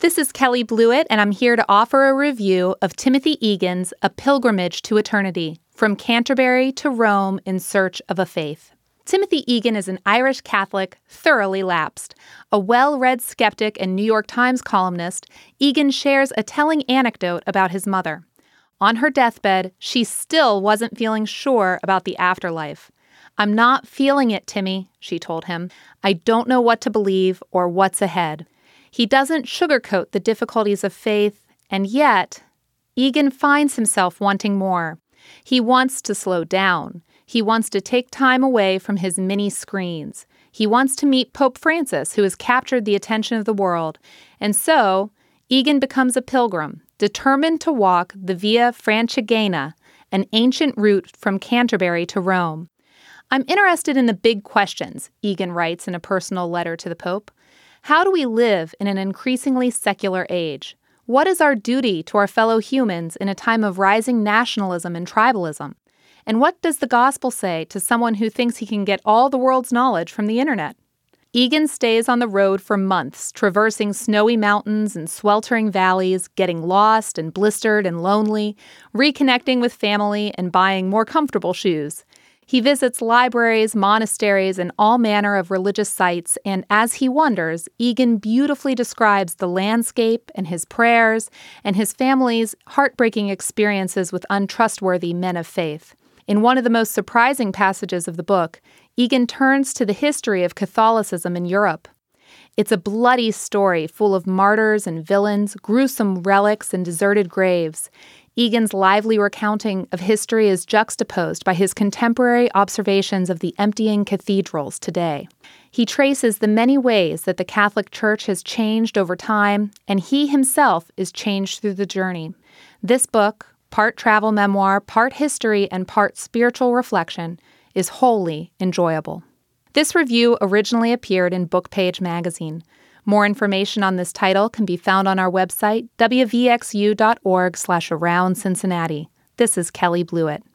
This is Kelly Blewett, and I'm here to offer a review of Timothy Egan's A Pilgrimage to Eternity, From Canterbury to Rome in Search of a Faith. Timothy Egan is an Irish Catholic, thoroughly lapsed. A well-read skeptic and New York Times columnist, Egan shares a telling anecdote about his mother. On her deathbed, she still wasn't feeling sure about the afterlife. "I'm not feeling it, Timmy," she told him. "I don't know what to believe or what's ahead." He doesn't sugarcoat the difficulties of faith, and yet, Egan finds himself wanting more. He wants to slow down. He wants to take time away from his many screens. He wants to meet Pope Francis, who has captured the attention of the world. And so, Egan becomes a pilgrim, determined to walk the Via Francigena, an ancient route from Canterbury to Rome. "I'm interested in the big questions," Egan writes in a personal letter to the Pope. "How do we live in an increasingly secular age? What is our duty to our fellow humans in a time of rising nationalism and tribalism? And what does the gospel say to someone who thinks he can get all the world's knowledge from the internet?" Egan stays on the road for months, traversing snowy mountains and sweltering valleys, getting lost and blistered and lonely, reconnecting with family and buying more comfortable shoes. He visits libraries, monasteries, and all manner of religious sites, and as he wanders, Egan beautifully describes the landscape and his prayers and his family's heartbreaking experiences with untrustworthy men of faith. In one of the most surprising passages of the book, Egan turns to the history of Catholicism in Europe. It's a bloody story full of martyrs and villains, gruesome relics, and deserted graves. Egan's lively recounting of history is juxtaposed by his contemporary observations of the emptying cathedrals today. He traces the many ways that the Catholic Church has changed over time, and he himself is changed through the journey. This book, part travel memoir, part history, and part spiritual reflection, is wholly enjoyable. This review originally appeared in Bookpage magazine. More information on this title can be found on our website, wvxu.org/aroundcincinnati. This is Kelly Blewett.